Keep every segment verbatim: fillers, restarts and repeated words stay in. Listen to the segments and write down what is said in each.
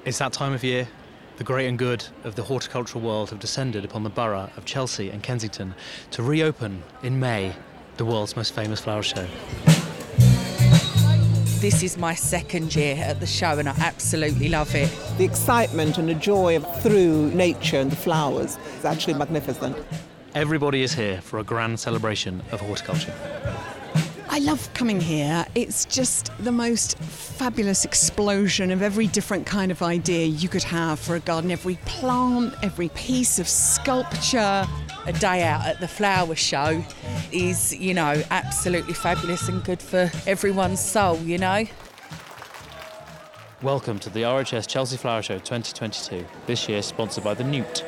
It's that time of year. The great and good of the horticultural world have descended upon the borough of Chelsea and Kensington to reopen in May the world's most famous flower show. This is my second year at the show and I absolutely love it. The excitement and the joy of through nature and the flowers is actually magnificent. Everybody is here for a grand celebration of horticulture. I love coming here. It's just the most fabulous explosion of every different kind of idea you could have for a garden. Every plant, every piece of sculpture. A day out at the flower show is, you know, absolutely fabulous and good for everyone's soul, you know. Welcome to the R H S Chelsea Flower Show twenty twenty-two, this year sponsored by the Newt.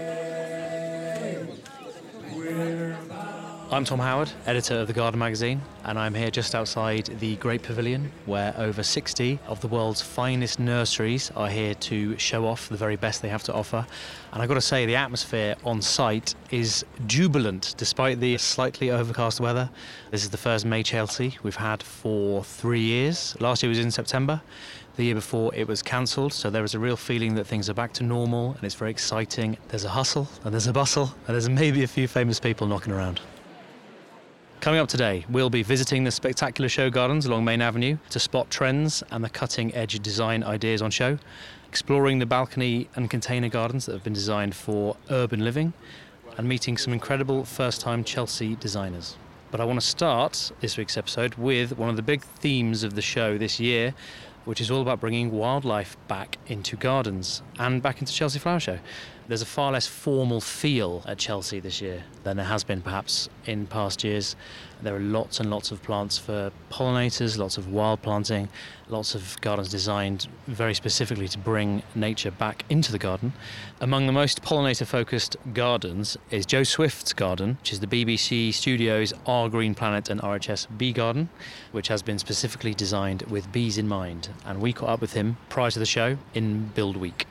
I'm Tom Howard, editor of The Garden magazine, and I'm here just outside the Great Pavilion, where over sixty of the world's finest nurseries are here to show off the very best they have to offer. And I've got to say, the atmosphere on site is jubilant, despite the slightly overcast weather. This is the first May Chelsea we've had for three years. Last year was in September. The year before it was cancelled, so there is a real feeling that things are back to normal, and it's very exciting. There's a hustle, and there's a bustle, and there's maybe a few famous people knocking around. Coming up today, we'll be visiting the spectacular show gardens along Main Avenue to spot trends and the cutting-edge design ideas on show, exploring the balcony and container gardens that have been designed for urban living, and meeting some incredible first-time Chelsea designers. But I want to start this week's episode with one of the big themes of the show this year, which is all about bringing wildlife back into gardens and back into Chelsea Flower Show. There's a far less formal feel at Chelsea this year than there has been perhaps in past years. There are lots and lots of plants for pollinators, lots of wild planting, lots of gardens designed very specifically to bring nature back into the garden. Among the most pollinator-focused gardens is Joe Swift's garden, which is the B B C Studios Our Green Planet and R H S Bee Garden, which has been specifically designed with bees in mind. And we caught up with him prior to the show in Build Week.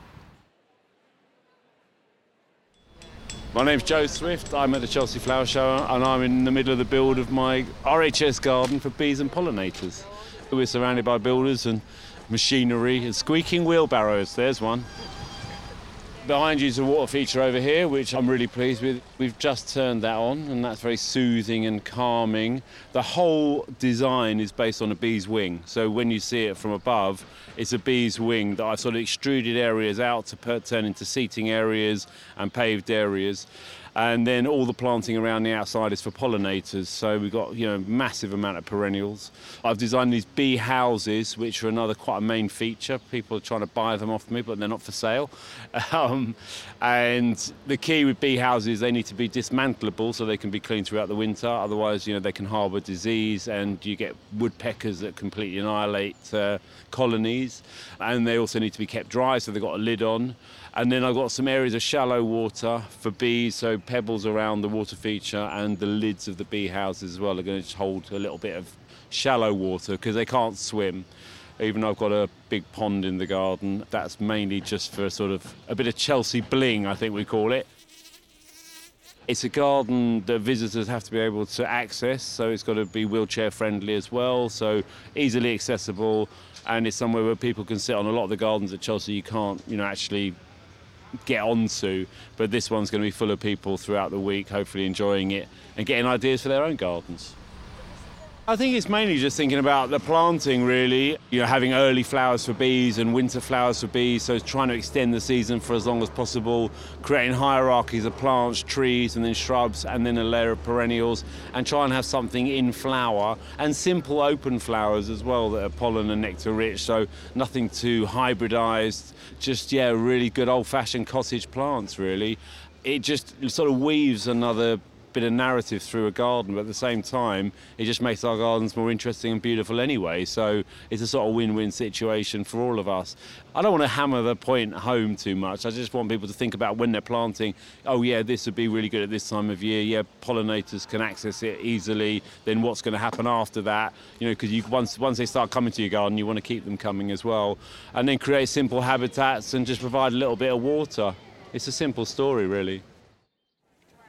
My name's Joe Swift, I'm at the Chelsea Flower Show and I'm in the middle of the build of my R H S garden for bees and pollinators. We're surrounded by builders and machinery and squeaking wheelbarrows, there's one. Behind you is a water feature over here, which I'm really pleased with. We've just turned that on and that's very soothing and calming. The whole design is based on a bee's wing, so when you see it from above, it's a bee's wing that I've sort of extruded areas out to per- turn into seating areas and paved areas. And then all the planting around the outside is for pollinators. So we've got, you know, massive amount of perennials. I've designed these bee houses, which are another quite a main feature. People are trying to buy them off me, but they're not for sale. Um, and the key with bee houses, they need to be dismantleable so they can be cleaned throughout the winter. Otherwise, you know, they can harbour disease and you get woodpeckers that completely annihilate uh, colonies. And they also need to be kept dry, so they've got a lid on. And then I've got some areas of shallow water for bees, so pebbles around the water feature, and the lids of the bee houses as well are going to hold a little bit of shallow water because they can't swim. Even though I've got a big pond in the garden, that's mainly just for sort of a bit of Chelsea bling, I think we call it. It's a garden that visitors have to be able to access, so it's got to be wheelchair friendly as well, so easily accessible, and it's somewhere where people can sit on. A lot of the gardens at Chelsea you can't, you know, actually get onto, but this one's going to be full of people throughout the week, hopefully enjoying it and getting ideas for their own gardens. I think it's mainly just thinking about the planting, really. You know, having early flowers for bees and winter flowers for bees, so trying to extend the season for as long as possible, creating hierarchies of plants, trees, and then shrubs, and then a layer of perennials, and try and have something in flower, and simple open flowers as well that are pollen and nectar rich, so nothing too hybridized, just, yeah, really good old-fashioned cottage plants, really. It just sort of weaves another bit of narrative through a garden, but at the same time it just makes our gardens more interesting and beautiful anyway, so it's a sort of win-win situation for all of us. I don't want to hammer the point home too much. I just want people to think about when they're planting, oh yeah, this would be really good at this time of year, yeah, pollinators can access it easily, then what's going to happen after that, you know, because you once once they start coming to your garden you want to keep them coming as well, and then create simple habitats and just provide a little bit of water. It's a simple story, really.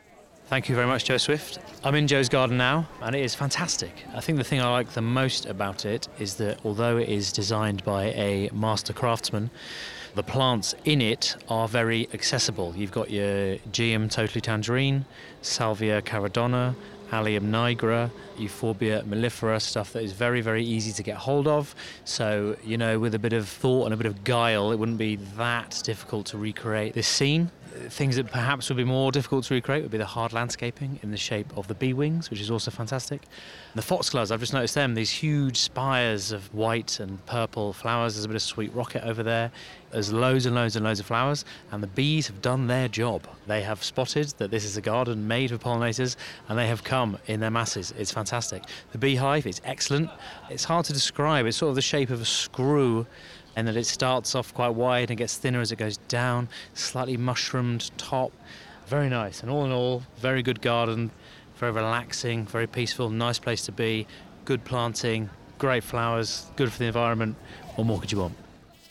Thank you very much, Joe Swift. I'm in Joe's garden now, and it is fantastic. I think the thing I like the most about it is that although it is designed by a master craftsman, the plants in it are very accessible. You've got your Geum totally tangerine, Salvia caradonna, Allium nigra, Euphorbia mellifera, stuff that is very, very easy to get hold of. So, you know, with a bit of thought and a bit of guile, it wouldn't be that difficult to recreate this scene. Things that perhaps would be more difficult to recreate would be the hard landscaping in the shape of the bee wings, which is also fantastic. The foxgloves, I've just noticed them, these huge spires of white and purple flowers. There's a bit of sweet rocket over there. There's loads and loads and loads of flowers, and the bees have done their job. They have spotted that this is a garden made for pollinators, and they have come in their masses. It's fantastic. The beehive is excellent. It's hard to describe. It's sort of the shape of a screw, and that it starts off quite wide and gets thinner as it goes down, slightly mushroomed top. Very nice. And all in all, very good garden, very relaxing, very peaceful, nice place to be, good planting, great flowers, good for the environment. What more could you want?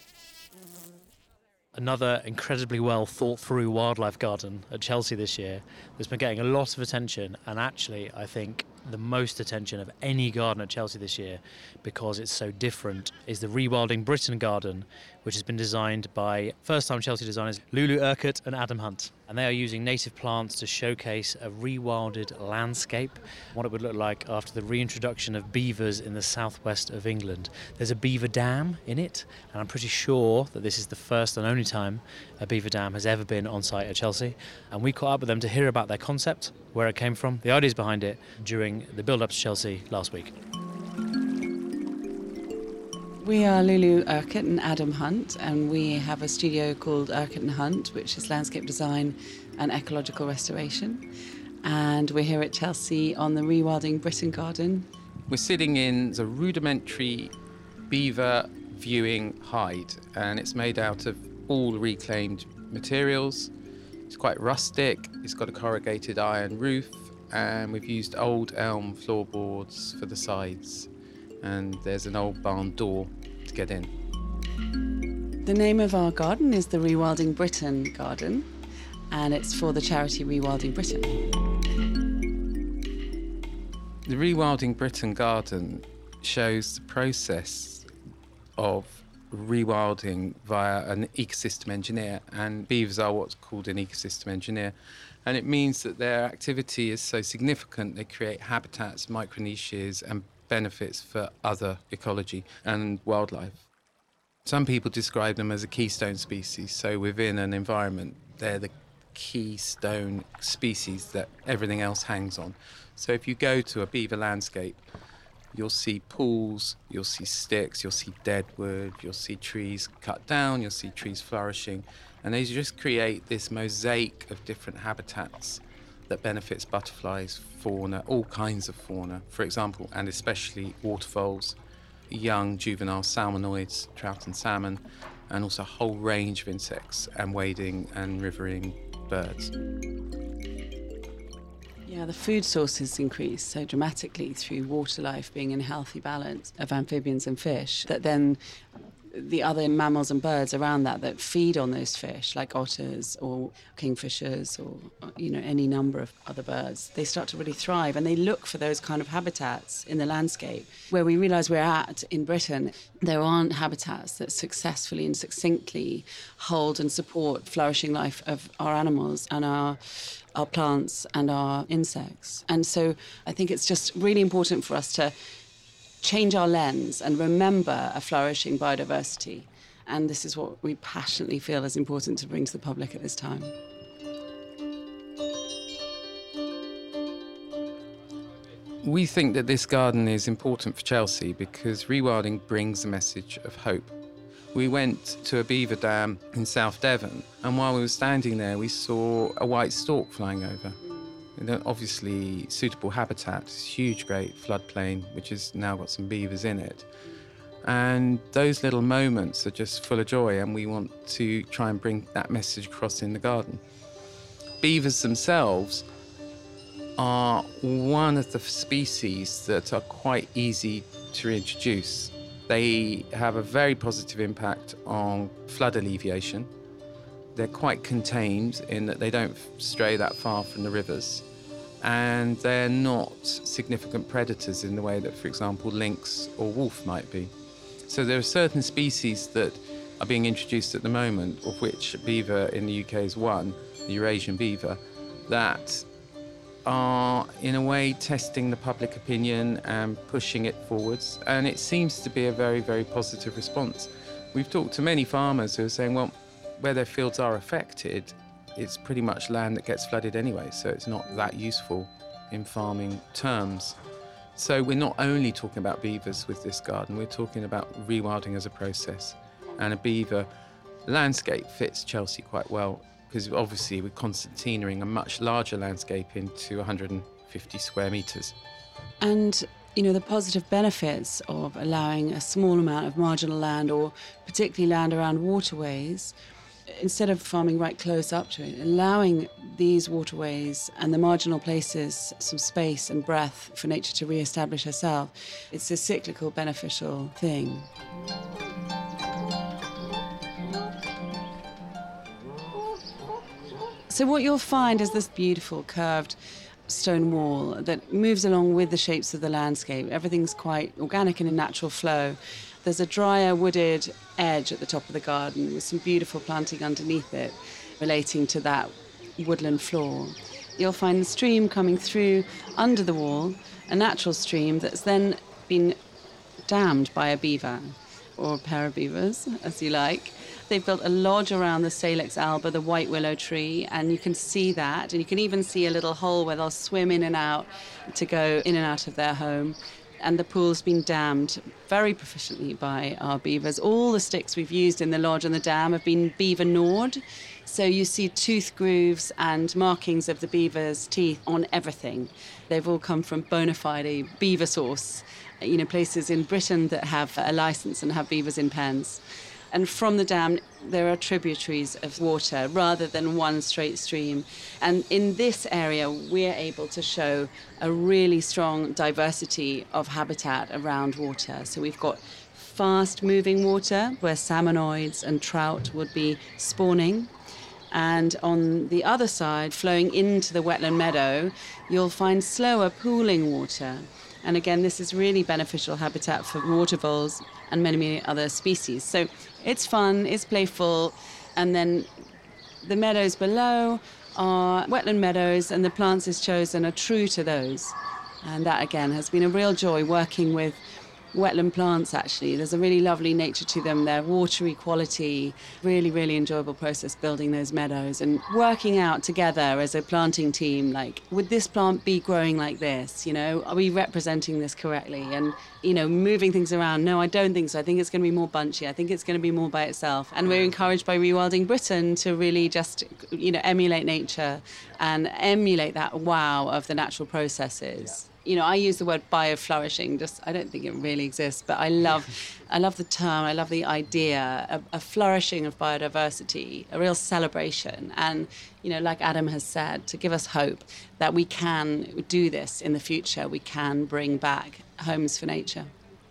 Another incredibly well thought through wildlife garden at Chelsea this year that's been getting a lot of attention, and actually I think the most attention of any garden at Chelsea this year, because it's so different, is the Rewilding Britain garden, which has been designed by first-time Chelsea designers Lulu Urquhart and Adam Hunt. And they are using native plants to showcase a rewilded landscape, what it would look like after the reintroduction of beavers in the southwest of England. There's a beaver dam in it, and I'm pretty sure that this is the first and only time a beaver dam has ever been on site at Chelsea. And we caught up with them to hear about their concept, where it came from, the ideas behind it, during the build-up to Chelsea last week. We are Lulu Urquhart and Adam Hunt, and we have a studio called Urquhart and Hunt, which is landscape design and ecological restoration. And we're here at Chelsea on the Rewilding Britain garden. We're sitting in the rudimentary beaver viewing hide, and it's made out of all reclaimed materials. It's quite rustic, it's got a corrugated iron roof, and we've used old elm floorboards for the sides. And there's an old barn door to get in. The name of our garden is the Rewilding Britain garden, and it's for the charity Rewilding Britain. The Rewilding Britain garden shows the process of rewilding via an ecosystem engineer, and beavers are what's called an ecosystem engineer. And it means that their activity is so significant, they create habitats, micro-niches, and benefits for other ecology and wildlife. Some people describe them as a keystone species, so within an environment, they're the keystone species that everything else hangs on. So if you go to a beaver landscape, you'll see pools, you'll see sticks, you'll see dead wood, you'll see trees cut down, you'll see trees flourishing, and they just create this mosaic of different habitats that benefits butterflies, fauna, all kinds of fauna, for example, and especially waterfoals, young juvenile salmonoids, trout and salmon, and also a whole range of insects and wading and rivering birds. Yeah, the food sources increase so dramatically through water life being in healthy balance of amphibians and fish, that then the other mammals and birds around that that feed on those fish, like otters or kingfishers or, you know, any number of other birds, they start to really thrive, and they look for those kind of habitats in the landscape. Where we realise we're at in Britain, there aren't habitats that successfully and succinctly hold and support flourishing life of our animals and our our plants and our insects. And so I think it's just really important for us to change our lens and remember a flourishing biodiversity. And this is what we passionately feel is important to bring to the public at this time. We think that this garden is important for Chelsea because rewilding brings a message of hope. We went to a beaver dam in South Devon, and while we were standing there, we saw a white stork flying over. Obviously suitable habitat, it's a huge, great floodplain, which has now got some beavers in it. And those little moments are just full of joy, and we want to try and bring that message across in the garden. Beavers themselves are one of the species that are quite easy to reintroduce. They have a very positive impact on flood alleviation. They're quite contained in that they don't stray that far from the rivers. and they're not significant predators in the way that, for example, lynx or wolf might be. So there are certain species that are being introduced at the moment, of which beaver in the U K is one, the Eurasian beaver, that are in a way testing the public opinion and pushing it forwards, and it seems to be a very, very positive response. We've talked to many farmers who are saying, well, where their fields are affected, it's pretty much land that gets flooded anyway, so it's not that useful in farming terms. So we're not only talking about beavers with this garden, we're talking about rewilding as a process. And a beaver landscape fits Chelsea quite well, because obviously we're concertinaing a much larger landscape into one hundred fifty square metres. And, you know, the positive benefits of allowing a small amount of marginal land, or particularly land around waterways, instead of farming right close up to it, allowing these waterways and the marginal places some space and breath for nature to re-establish herself, it's a cyclical, beneficial thing. So what you'll find is this beautiful curved stone wall that moves along with the shapes of the landscape. Everything's quite organic and in natural flow. There's a drier wooded edge at the top of the garden with some beautiful planting underneath it relating to that woodland floor. You'll find the stream coming through under the wall, a natural stream that's then been dammed by a beaver, or a pair of beavers, as you like. They've built a lodge around the Salix alba, the white willow tree, and you can see that. And you can even see a little hole where they'll swim in and out to go in and out of their home. And the pool's been dammed very proficiently by our beavers. All the sticks we've used in the lodge and the dam have been beaver gnawed. So you see tooth grooves and markings of the beaver's teeth on everything. They've all come from bona fide beaver source, you know, places in Britain that have a license and have beavers in pens. And from the dam, there are tributaries of water rather than one straight stream. And in this area, we're able to show a really strong diversity of habitat around water. So we've got fast-moving water where salmonoids and trout would be spawning. And on the other side, flowing into the wetland meadow, you'll find slower pooling water. And again, this is really beneficial habitat for water voles and many, many other species. So it's fun, it's playful, and then the meadows below are wetland meadows, and the plants is chosen are true to those. And that, again, has been a real joy working with wetland plants, actually. There's a really lovely nature to them, their watery quality, really, really enjoyable process building those meadows and working out together as a planting team, like, would this plant be growing like this? You know, are we representing this correctly? And, you know, moving things around. No, I don't think so. I think it's going to be more bunchy. I think it's going to be more by itself. And we're encouraged by Rewilding Britain to really just, you know, emulate nature and emulate that wow of the natural processes. You know, I use the word bioflourishing, just, I don't think it really exists, but I love I love the term, I love the idea of a flourishing of biodiversity, a real celebration. And, you know, like Adam has said, to give us hope that we can do this in the future, we can bring back homes for nature.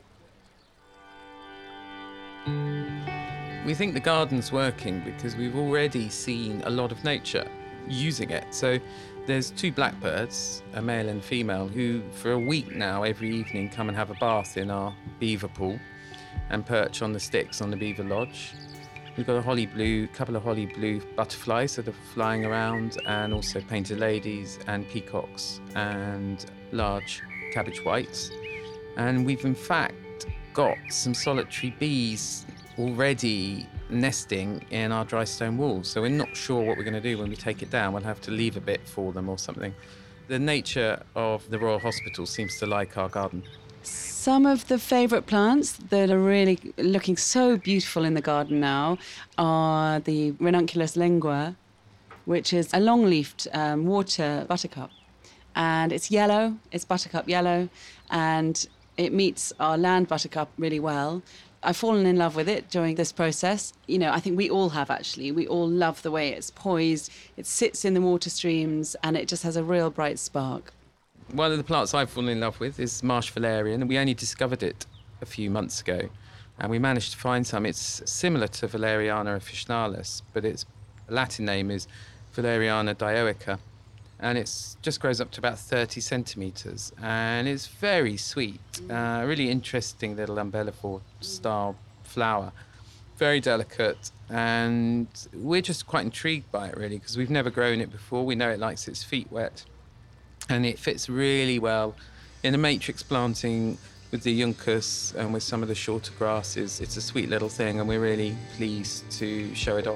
We think the garden's working because we've already seen a lot of nature using it. So there's two blackbirds, a male and female, who for a week now every evening come and have a bath in our beaver pool and perch on the sticks on the beaver lodge. We've got a holly blue, couple of holly blue butterflies that are flying around, and also painted ladies and peacocks and large cabbage whites. And we've in fact got some solitary bees already nesting in our dry stone walls, so we're not sure what we're going to do when we take it down. We'll have to leave a bit for them or something. The nature of the Royal Hospital seems to like our garden. Some of the favourite plants that are really looking so beautiful in the garden now are the Ranunculus lingua, which is a long-leafed um, water buttercup. And it's yellow, it's buttercup yellow, and it meets our land buttercup really well. I've fallen in love with it during this process. You know, I think we all have, actually. We all love the way it's poised, it sits in the water streams, and it just has a real bright spark. One of the plants I've fallen in love with is marsh valerian, and we only discovered it a few months ago, and we managed to find some. It's similar to Valeriana officinalis, but its Latin name is Valeriana dioica, and it just grows up to about thirty centimetres, and it's very sweet. Uh, really interesting little umbellivore style flower. Very delicate, and we're just quite intrigued by it, really, because we've never grown it before. We know it likes its feet wet, and it fits really well in a matrix planting with the Juncus and with some of the shorter grasses. It's a sweet little thing, and we're really pleased to show it off.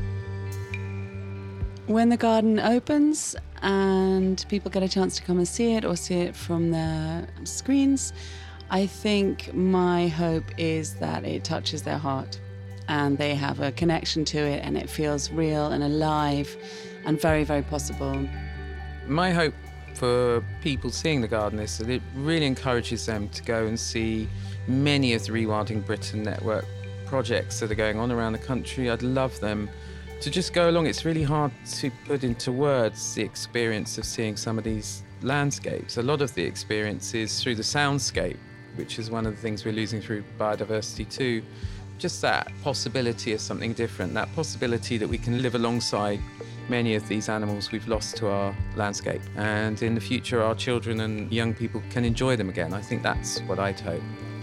When the garden opens and people get a chance to come and see it or see it from their screens, I think my hope is that it touches their heart and they have a connection to it, and it feels real and alive and very, very possible. My hope for people seeing the garden is that it really encourages them to go and see many of the Rewilding Britain Network projects that are going on around the country. I'd love them to just go along. It's really hard to put into words the experience of seeing some of these landscapes. A lot of the experience is through the soundscape, which is one of the things we're losing through biodiversity too. Just that possibility of something different, that possibility that we can live alongside many of these animals we've lost to our landscape, and in the future our children and young people can enjoy them again. I think that's what I'd hope.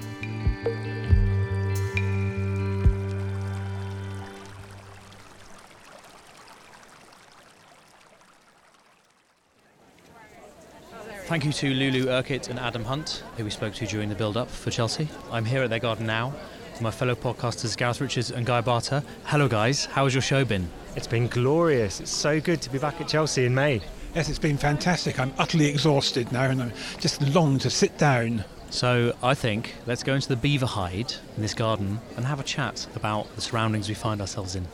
Thank you to Lulu Urquhart and Adam Hunt, who we spoke to during the build-up for Chelsea. I'm here at their garden now with my fellow podcasters Gareth Richards and Guy Barter. Hello guys, how has your show been? It's been glorious. It's so good to be back at Chelsea in May. Yes, it's been fantastic. I'm utterly exhausted now and I just long to sit down. So I think let's go into the beaver hide in this garden and have a chat about the surroundings we find ourselves in.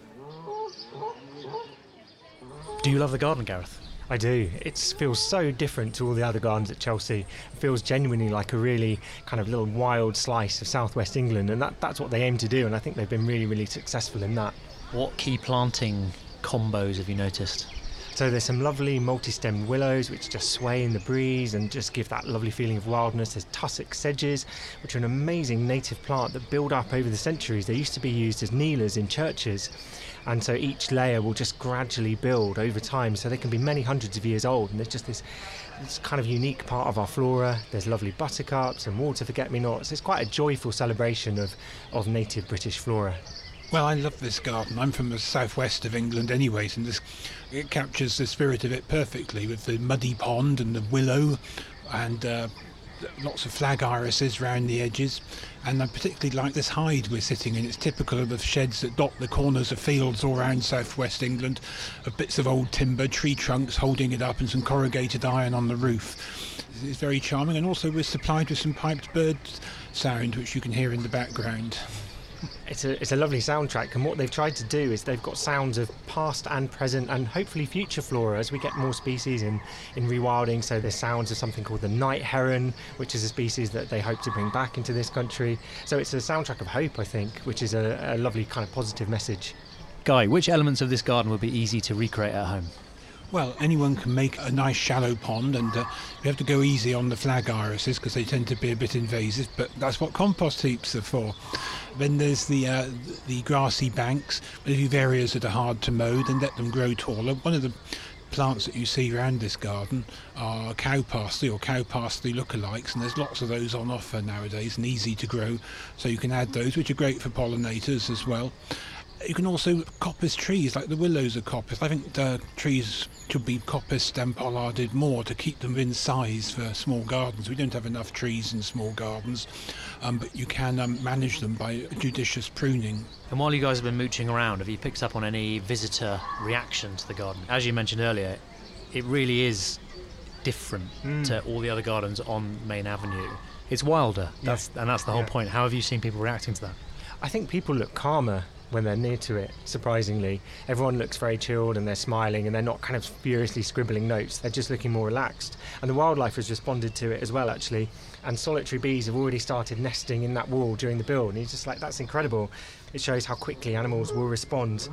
Do you love the garden, Gareth? I do. It feels so different to all the other gardens at Chelsea. It feels genuinely like a really kind of little wild slice of southwest England, and that, that's what they aim to do, and I think they've been really, really successful in that. What key planting combos have you noticed? So there's some lovely multi-stemmed willows which just sway in the breeze and just give that lovely feeling of wildness. There's tussock sedges, which are an amazing native plant that build up over the centuries. They used to be used as kneelers in churches, and so each layer will just gradually build over time, so they can be many hundreds of years old, and there's just this, this kind of unique part of our flora. There's lovely buttercups and water forget-me-nots. It's quite a joyful celebration of, of native British flora. Well, I love this garden. I'm from the southwest of England anyways, and this it captures the spirit of it perfectly, with the muddy pond and the willow and uh, lots of flag irises round the edges. And I particularly like this hide we're sitting in. It's typical of the sheds that dot the corners of fields all around southwest England, of bits of old timber, tree trunks holding it up and some corrugated iron on the roof. It's very charming, and also we're supplied with some piped bird sound which you can hear in the background. It's a, it's a lovely soundtrack, and what they've tried to do is they've got sounds of past and present and hopefully future flora as we get more species in, in rewilding. So there's sounds of something called the night heron, which is a species that they hope to bring back into this country. So it's a soundtrack of hope, I think, which is a, a lovely kind of positive message. Guy, which elements of this garden would be easy to recreate at home? Well, anyone can make a nice shallow pond, and uh, you have to go easy on the flag irises because they tend to be a bit invasive, but that's what compost heaps are for. Then there's the uh, the grassy banks. If you've areas that are hard to mow, then let them grow taller. One of the plants that you see around this garden are cow parsley or cow parsley lookalikes, and there's lots of those on offer nowadays and easy to grow, so you can add those, which are great for pollinators as well. You can also coppice trees, like the willows are coppice. I think the trees should be coppiced and pollarded more to keep them in size for small gardens. We don't have enough trees in small gardens, um, but you can um, manage them by judicious pruning. And while you guys have been mooching around, have you picked up on any visitor reaction to the garden? As you mentioned earlier, it really is different mm. to all the other gardens on Main Avenue. It's wilder, that's, yeah. and that's the whole yeah. point. How have you seen people reacting to that? I think people look calmer when they're near to it, surprisingly. Everyone looks very chilled and they're smiling and they're not kind of furiously scribbling notes. They're just looking more relaxed. And the wildlife has responded to it as well, actually. And solitary bees have already started nesting in that wall during the build. And he's just like, that's incredible. It shows how quickly animals will respond.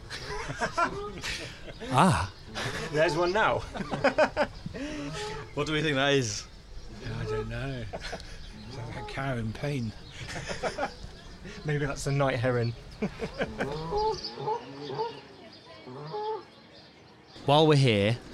Ah. There's one now. What do we think that is? I don't know. It's like a cow in pain. Maybe that's the night heron. While we're here,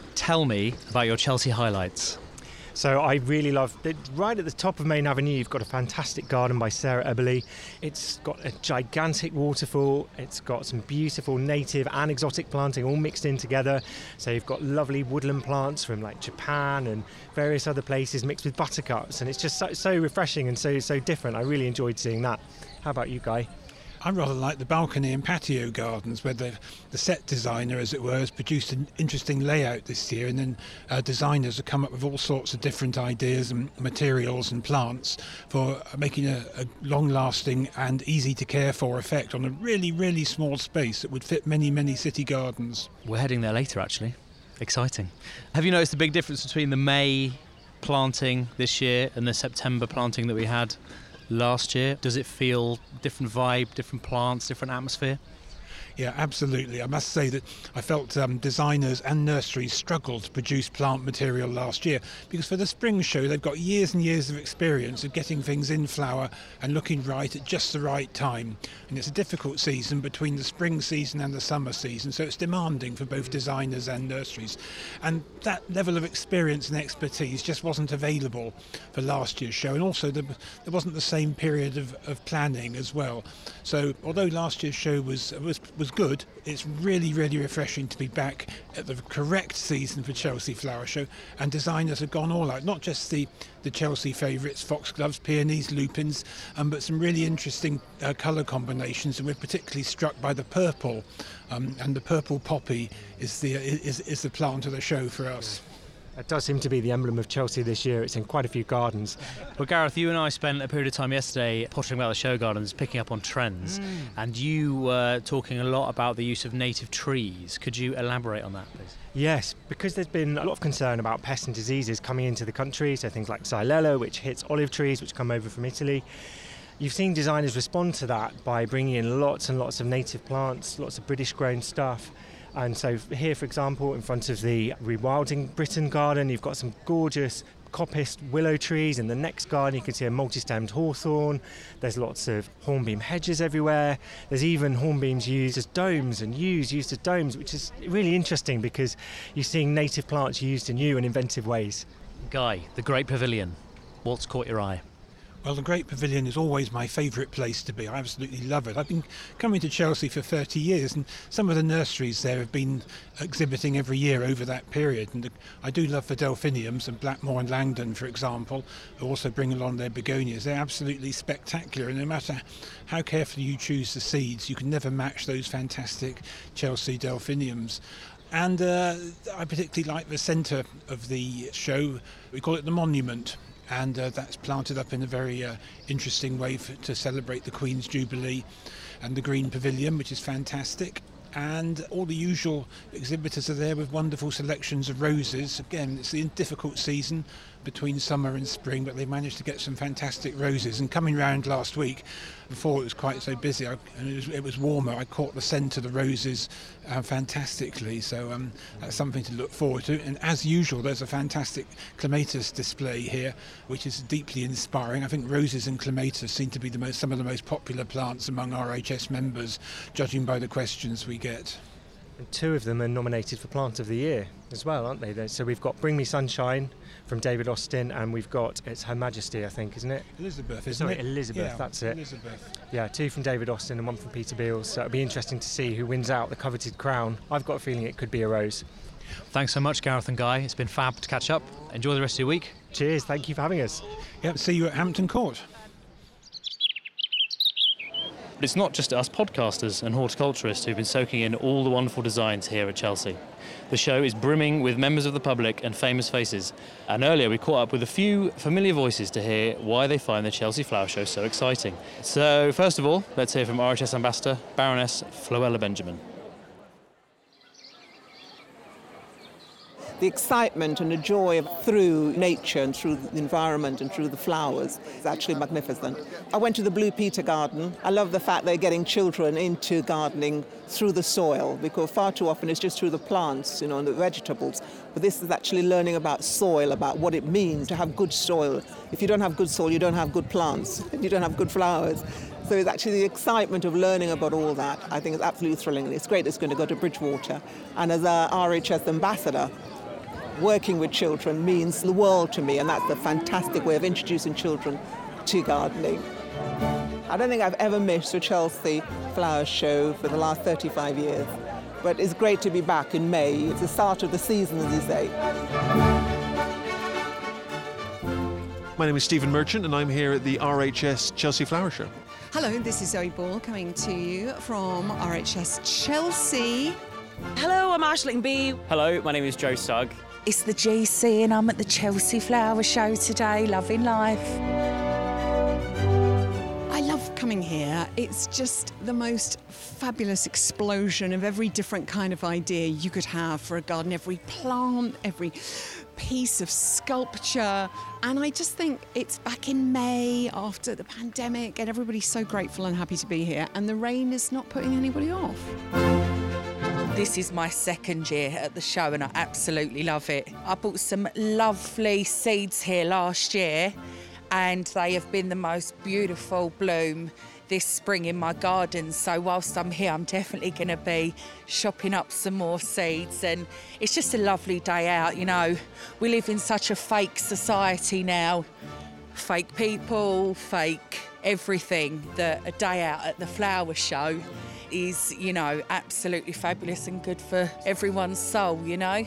tell me about your Chelsea highlights. So I really love, right at the top of Main Avenue, you've got a fantastic garden by Sarah Eberly. It's got a gigantic waterfall. It's got some beautiful native and exotic planting all mixed in together. So you've got lovely woodland plants from like Japan and various other places mixed with buttercups. And it's just so, so refreshing and so, so different. I really enjoyed seeing that. How about you, Guy? I rather like the balcony and patio gardens where the, the set designer, as it were, has produced an interesting layout this year, and then uh, designers have come up with all sorts of different ideas and materials and plants for making a, a long-lasting and easy-to-care-for effect on a really, really small space that would fit many, many city gardens. We're heading there later, actually. Exciting. Have you noticed the big difference between the May planting this year and the September planting that we had last year? Does it feel different vibe, different plants, different atmosphere? Yeah, absolutely. I must say that I felt um, designers and nurseries struggled to produce plant material last year because for the spring show they've got years and years of experience of getting things in flower and looking right at just the right time. And it's a difficult season between the spring season and the summer season, so it's demanding for both designers and nurseries. And that level of experience and expertise just wasn't available for last year's show. And also the, there wasn't the same period of, of planning as well. So although last year's show was was was good, it's really, really refreshing to be back at the correct season for Chelsea Flower Show, and designers have gone all out, not just the, the Chelsea favourites, foxgloves, peonies, lupins, um, but some really interesting uh, colour combinations, and we're particularly struck by the purple, um, and the purple poppy is the, is, is the plant of the show for us. It does seem to be the emblem of Chelsea this year. It's in quite a few gardens. Well, Gareth, you and I spent a period of time yesterday pottering about the show gardens, picking up on trends, mm. and you were talking a lot about the use of native trees. Could you elaborate on that, please? Yes, because there's been a lot of concern about pests and diseases coming into the country, so things like Xylella, which hits olive trees, which come over from Italy. You've seen designers respond to that by bringing in lots and lots of native plants, lots of British-grown stuff. And so here, for example, in front of the Rewilding Britain garden, you've got some gorgeous coppiced willow trees. In the next garden, you can see a multi-stemmed hawthorn. There's lots of hornbeam hedges everywhere. There's even hornbeams used as domes and yews used as domes, which is really interesting because you're seeing native plants used in new and inventive ways. Guy, the Great Pavilion, what's caught your eye? Well, the Great Pavilion is always my favourite place to be. I absolutely love it. I've been coming to Chelsea for thirty years, and some of the nurseries there have been exhibiting every year over that period. And the, I do love the delphiniums, and Blackmore and Langdon, for example, who also bring along their begonias. They're absolutely spectacular, and no matter how carefully you choose the seeds, you can never match those fantastic Chelsea delphiniums. And uh, I particularly like the centre of the show. We call it the Monument. And uh, that's planted up in a very uh, interesting way for, to celebrate the Queen's Jubilee, and the Green Pavilion, which is fantastic. And all the usual exhibitors are there with wonderful selections of roses. Again, it's the difficult season between summer and spring, but they managed to get some fantastic roses. And coming round last week, before it was quite so busy I, and it was, it was warmer, I caught the scent of the roses uh, fantastically. So um, that's something to look forward to. And as usual, there's a fantastic clematis display here, which is deeply inspiring. I think roses and clematis seem to be the most, some of the most popular plants among R H S members, judging by the questions we get. And two of them are nominated for Plant of the Year as well, aren't they? So we've got Bring Me Sunshine from David Austin, and we've got, it's Her Majesty, I think, isn't it? Elizabeth, isn't Sorry, it? Elizabeth, yeah, that's it. Elizabeth. Yeah, two from David Austin and one from Peter Beals. So it'll be interesting to see who wins out the coveted crown. I've got a feeling it could be a rose. Thanks so much, Gareth and Guy. It's been fab to catch up. Enjoy the rest of your week. Cheers, thank you for having us. Yep, see you at Hampton Court. But it's not just us podcasters and horticulturists who've been soaking in all the wonderful designs here at Chelsea. The show is brimming with members of the public and famous faces. And earlier we caught up with a few familiar voices to hear why they find the Chelsea Flower Show so exciting. So first of all, let's hear from R H S Ambassador Baroness Floella Benjamin. The excitement and the joy of, through nature and through the environment and through the flowers is actually magnificent. I went to the Blue Peter Garden. I love the fact they're getting children into gardening through the soil, because far too often it's just through the plants, you know, and the vegetables. But this is actually learning about soil, about what it means to have good soil. If you don't have good soil, you don't have good plants, and you don't have good flowers. So it's actually the excitement of learning about all that, I think, is absolutely thrilling. And it's great it's going to go to Bridgewater. And as a R H S ambassador, working with children means the world to me, and that's a fantastic way of introducing children to gardening. I don't think I've ever missed a Chelsea Flower Show for the last thirty-five years, but it's great to be back in May. It's the start of the season, as you say. My name is Stephen Merchant and I'm here at the R H S Chelsea Flower Show. Hello, this is Zoe Ball coming to you from R H S Chelsea. Hello, I'm Aisling B. Hello, my name is Joe Sugg. It's the G C and I'm at the Chelsea Flower Show today, loving life. I love coming here. It's just the most fabulous explosion of every different kind of idea you could have for a garden, every plant, every piece of sculpture. And I just think it's back in May after the pandemic and everybody's so grateful and happy to be here, and the rain is not putting anybody off. This is my second year at the show and I absolutely love it. I bought some lovely seeds here last year and they have been the most beautiful bloom this spring in my garden. So whilst I'm here, I'm definitely going to be shopping up some more seeds, and it's just a lovely day out. You know, we live in such a fake society now. Fake people, fake everything. That a day out at the flower show is, you know, absolutely fabulous and good for everyone's soul, you know.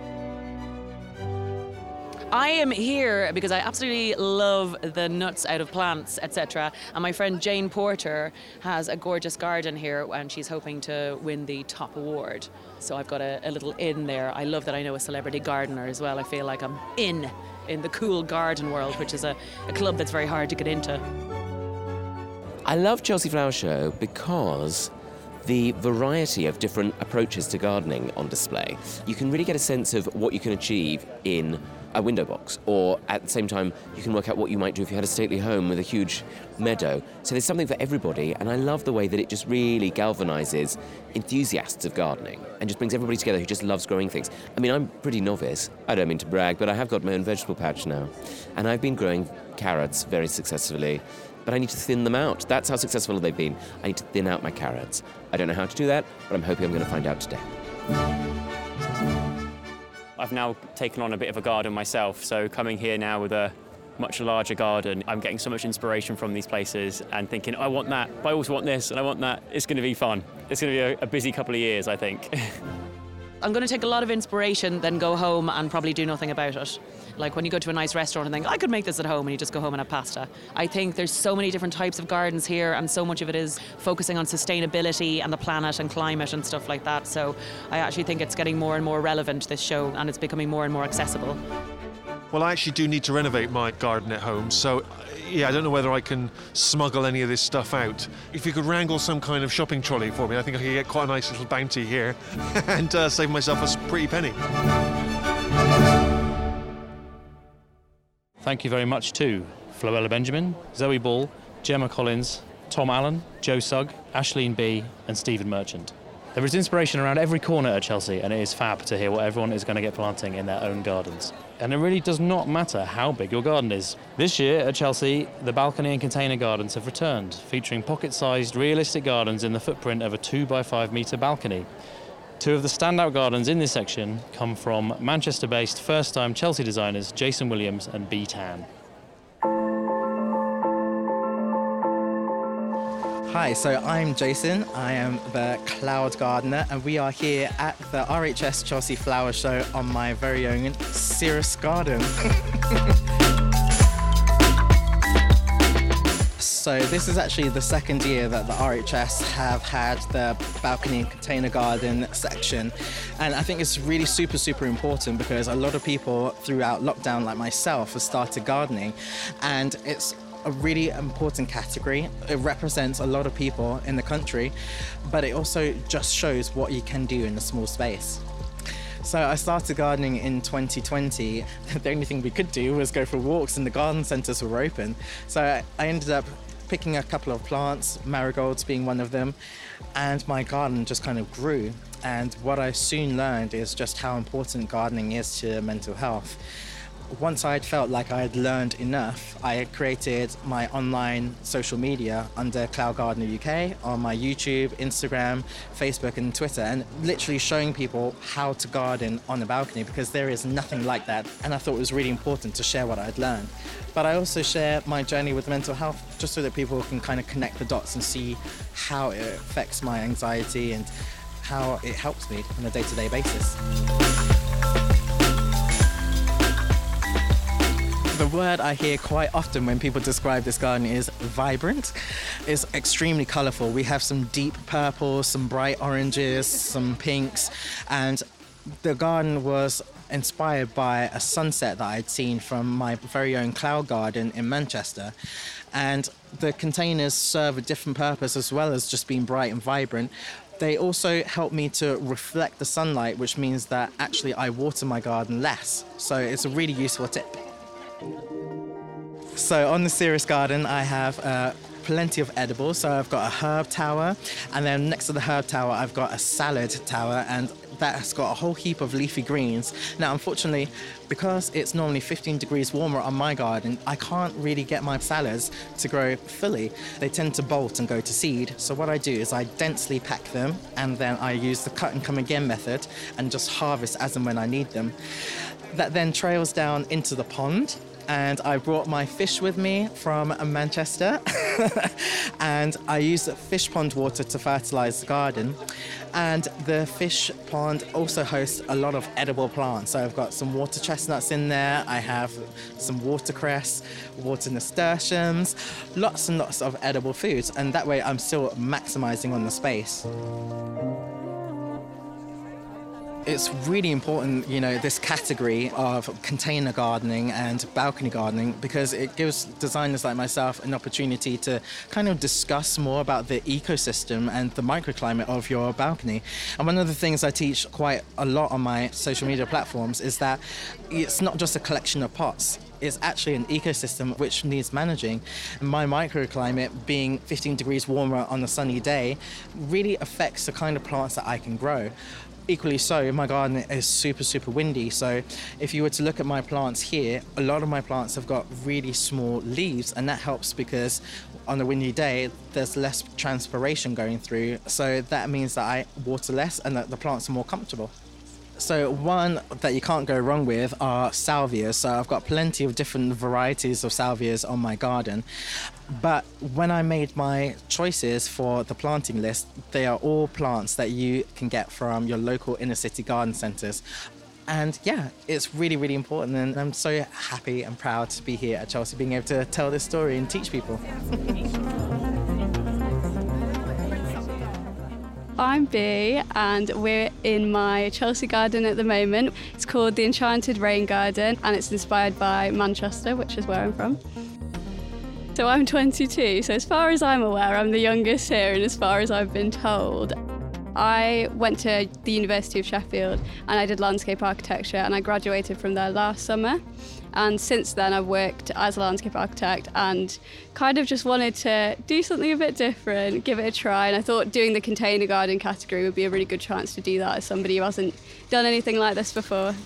I am here because I absolutely love the nuts out of plants, et cetera. And my friend Jane Porter has a gorgeous garden here and she's hoping to win the top award. So I've got a, a little in there. I love that I know a celebrity gardener as well. I feel like I'm in, in the cool garden world, which is a, a club that's very hard to get into. I love Chelsea Flower Show because the variety of different approaches to gardening on display. You can really get a sense of what you can achieve in a window box, or at the same time you can work out what you might do if you had a stately home with a huge meadow. So there's something for everybody, and I love the way that it just really galvanizes enthusiasts of gardening and just brings everybody together who just loves growing things. I mean, I'm pretty novice. I don't mean to brag, but I have got my own vegetable patch now, and I've been growing carrots very successfully, but I need to thin them out. That's how successful they've been. I need to thin out my carrots. I don't know how to do that, but I'm hoping I'm going to find out today. I've now taken on a bit of a garden myself, so coming here now with a much larger garden, I'm getting so much inspiration from these places and thinking, I want that, but I also want this, and I want that. It's going to be fun. It's going to be a, a busy couple of years, I think. I'm going to take a lot of inspiration, then go home and probably do nothing about it. Like when you go to a nice restaurant and think, I could make this at home, and you just go home and have pasta. I think there's so many different types of gardens here, and so much of it is focusing on sustainability and the planet and climate and stuff like that. So I actually think it's getting more and more relevant, this show, and it's becoming more and more accessible. Well, I actually do need to renovate my garden at home, so yeah, I don't know whether I can smuggle any of this stuff out. If you could wrangle some kind of shopping trolley for me, I think I could get quite a nice little bounty here and uh, save myself a pretty penny. Thank you very much to Floella Benjamin, Zoe Ball, Gemma Collins, Tom Allen, Joe Sugg, Aisling B and Stephen Merchant. There is inspiration around every corner at Chelsea, and it is fab to hear what everyone is going to get planting in their own gardens. And it really does not matter how big your garden is. This year at Chelsea, the balcony and container gardens have returned, featuring pocket-sized realistic gardens in the footprint of a two by five metre balcony. Two of the standout gardens in this section come from Manchester-based first-time Chelsea designers Jason Williams and B Tan. Hi, so I'm Jason. I am the Cloud Gardener, and we are here at the R H S Chelsea Flower Show on my very own Cirrus Garden. So this is actually the second year that the R H S have had the balcony and container garden section, and I think it's really super super important because a lot of people throughout lockdown like myself have started gardening, and it's a really important category. It represents a lot of people in the country, but it also just shows what you can do in a small space. So I started gardening in twenty twenty. The only thing we could do was go for walks and the garden centres were open. So I ended up picking a couple of plants, marigolds being one of them, and my garden just kind of grew. And what I soon learned is just how important gardening is to mental health. once I'd felt like I had learned enough, I had created my online social media under Cloud Gardener U K on my YouTube, Instagram, Facebook and Twitter, and literally showing people how to garden on a balcony, because there is nothing like that. And I thought it was really important to share what I'd learned. But I also share my journey with mental health just so that people can kind of connect the dots and see how it affects my anxiety and how it helps me on a day-to-day basis. The word I hear quite often when people describe this garden is vibrant. It's extremely colourful. We have some deep purples, some bright oranges, some pinks, and the garden was inspired by a sunset that I'd seen from my very own Cloud Garden in Manchester. And the containers serve a different purpose as well as just being bright and vibrant. They also help me to reflect the sunlight, which means that actually I water my garden less. So it's a really useful tip. So on the Ceres garden, I have uh, plenty of edibles. So I've got a herb tower, and then next to the herb tower, I've got a salad tower, and that has got a whole heap of leafy greens. Now, unfortunately, because it's normally fifteen degrees warmer on my garden, I can't really get my salads to grow fully. They tend to bolt and go to seed. So what I do is I densely pack them, and then I use the cut and come again method and just harvest as and when I need them. That then trails down into the pond, and I brought my fish with me from Manchester and I use fish pond water to fertilize the garden. And the fish pond also hosts a lot of edible plants. So I've got some water chestnuts in there, I have some watercress, water nasturtiums, lots and lots of edible foods, and that way I'm still maximizing on the space. It's really important, you know, this category of container gardening and balcony gardening, because it gives designers like myself an opportunity to kind of discuss more about the ecosystem and the microclimate of your balcony. And one of the things I teach quite a lot on my social media platforms is that it's not just a collection of pots. It's actually an ecosystem which needs managing. My microclimate, being fifteen degrees warmer on a sunny day, really affects the kind of plants that I can grow. Equally so, my garden is super, super windy. So if you were to look at my plants here, a lot of my plants have got really small leaves, and that helps because on a windy day, there's less transpiration going through. So that means that I water less and that the plants are more comfortable. So one that you can't go wrong with are salvias. So I've got plenty of different varieties of salvias on my garden. But when I made my choices for the planting list, they are all plants that you can get from your local inner city garden centres. And yeah, it's really, really important. And I'm so happy and proud to be here at Chelsea, being able to tell this story and teach people. I'm Bea, and we're in my Chelsea garden at the moment. It's called the Enchanted Rain Garden, and it's inspired by Manchester, which is where I'm from. So I'm twenty-two, so as far as I'm aware, I'm the youngest here, and as far as I've been told. I went to the University of Sheffield and I did landscape architecture, and I graduated from there last summer. And since then I've worked as a landscape architect and kind of just wanted to do something a bit different, give it a try. And I thought doing the container garden category would be a really good chance to do that as somebody who hasn't done anything like this before.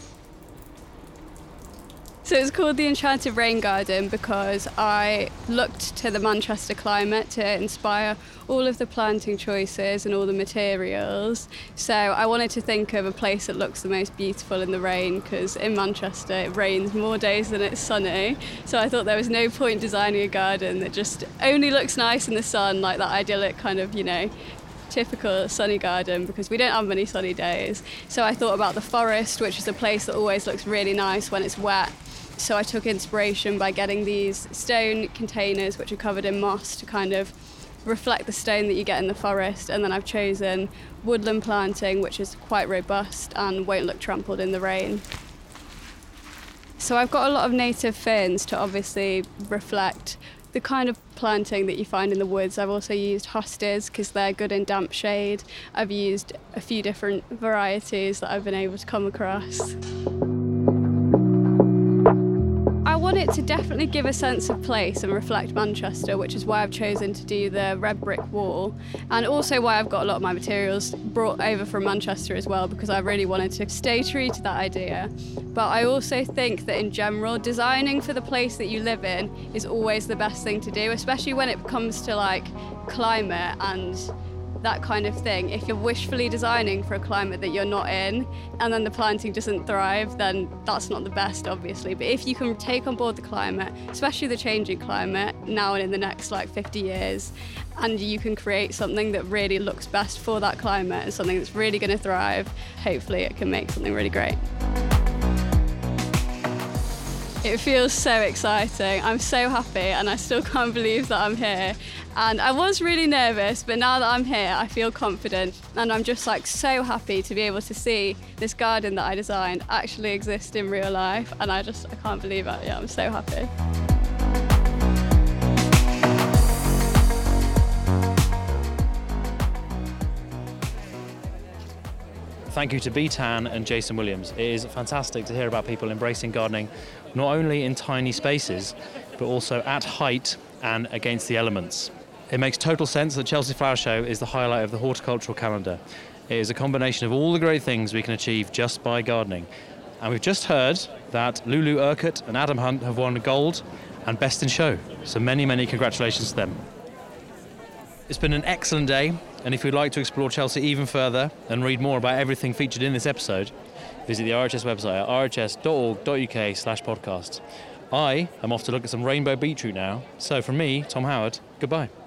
So it's called the Enchanted Rain Garden because I looked to the Manchester climate to inspire all of the planting choices and all the materials. So I wanted to think of a place that looks the most beautiful in the rain, because in Manchester it rains more days than it's sunny. So I thought there was no point designing a garden that just only looks nice in the sun, like that idyllic kind of, you know, typical sunny garden, because we don't have many sunny days. So I thought about the forest, which is a place that always looks really nice when it's wet. So I took inspiration by getting these stone containers which are covered in moss to kind of reflect the stone that you get in the forest, and then I've chosen woodland planting, which is quite robust and won't look trampled in the rain. So I've got a lot of native ferns to obviously reflect the kind of planting that you find in the woods. I've also used hostas because they're good in damp shade. I've used a few different varieties that I've been able to come across. I it to definitely give a sense of place and reflect Manchester, which is why I've chosen to do the red brick wall, and also why I've got a lot of my materials brought over from Manchester as well, because I really wanted to stay true to that idea. But I also think that in general, designing for the place that you live in is always the best thing to do, especially when it comes to like climate and that kind of thing. If you're wishfully designing for a climate that you're not in and then the planting doesn't thrive, then that's not the best, obviously. But if you can take on board the climate, especially the changing climate now and in the next like fifty years, and you can create something that really looks best for that climate and something that's really going to thrive, hopefully it can make something really great. It feels so exciting. I'm so happy and I still can't believe that I'm here. And I was really nervous, but now that I'm here, I feel confident. And I'm just like so happy to be able to see this garden that I designed actually exist in real life. And I just, I can't believe it. Yeah, I'm so happy. Thank you to B Tan and Jason Williams. It is fantastic to hear about people embracing gardening, not only in tiny spaces, but also at height and against the elements. It makes total sense that Chelsea Flower Show is the highlight of the horticultural calendar. It is a combination of all the great things we can achieve just by gardening. And we've just heard that Lulu Urquhart and Adam Hunt have won gold and best in show. So many, many congratulations to them. It's been an excellent day, and if you'd like to explore Chelsea even further and read more about everything featured in this episode, visit the R H S website at r h s dot org dot u k slash podcast. I am off to look at some rainbow beetroot now, so from me, Tom Howard, goodbye.